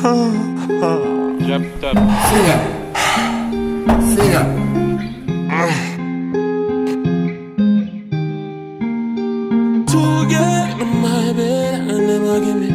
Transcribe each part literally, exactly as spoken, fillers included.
Jacked up. Singer. Singer. To get in my bed and never give me.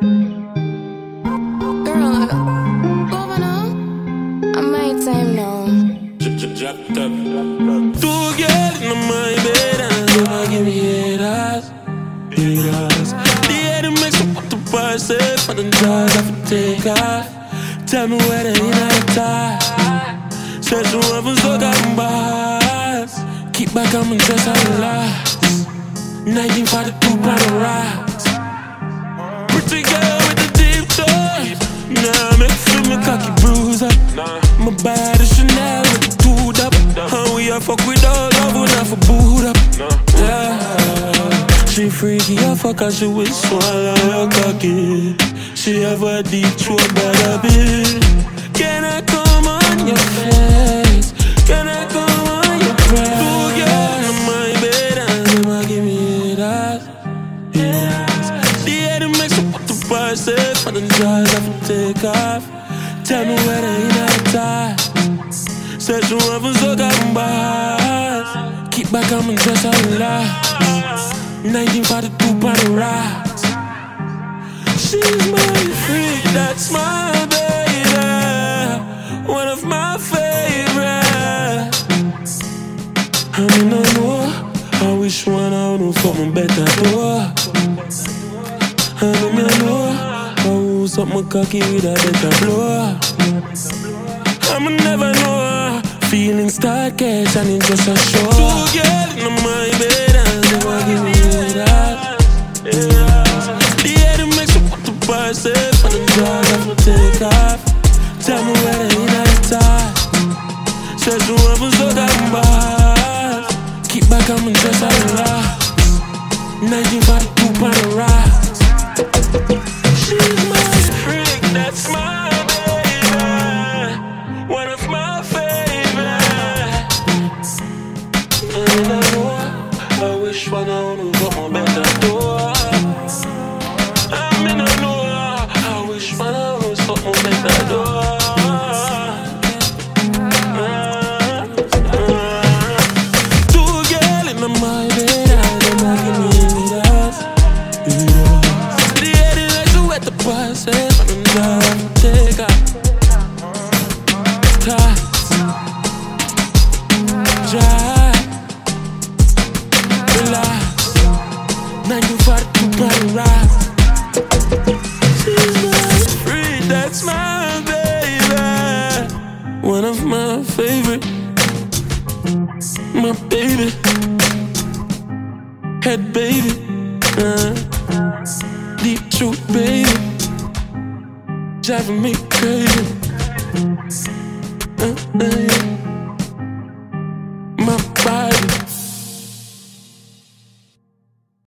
Girl, going on? I might time now. Jacked up. To get in my bed and never give me haters. Haters. The head makes me want to pass it, but the jaws have to take off. Tell me where they in at the top. Search the weapons, so got bars. Keep back, I'm in dress, I last. nineteen forty-two Prada rocks. Pretty girl with the deep touch. Nah, make feel me cocky bruise up. My body Chanel with the dude up. And we a fuck with all love, we not for boot up. Yeah. She freaky, I fuck her, she will swallow your cocky. She have a deep throat, better bitch. Can I come on your face? Can I come on your breast? Two girls in my bed and never give me that. Yes. The head makes me want to pass it, but the jaws have to take off. Tell me where they in at the top. Search the weapons, so got bars. Keep back, I'm in dress, I last. nineteen forty-two Prada rocks. She's my freak, that's my baby. One of my favorite. I mean, I know, I wish one I would fuck me better door. I mean, I know, I would suck my cocky with a better blow. I'ma never know, feelings start catch and it's just a show. Two girls in my bed and never give me that. Yeah. The head makes me want to pass it, but the jaws have to take off. Tell me where they in at the top. Search the weapons, so got bars. Keep back, I'm in dress, I last. nineteen forty-two Prada rocks. She's my freak, that's my baby. One of my favorite. And I know, I wish one I would got my better door. I mean, I know, I wish one I would got my better door. nineteen forty-two Prada rocks. She's my freak, that's my baby. One of my favorite. My baby. Head baby. uh, Deep truth baby. Driving me crazy. uh, uh, yeah.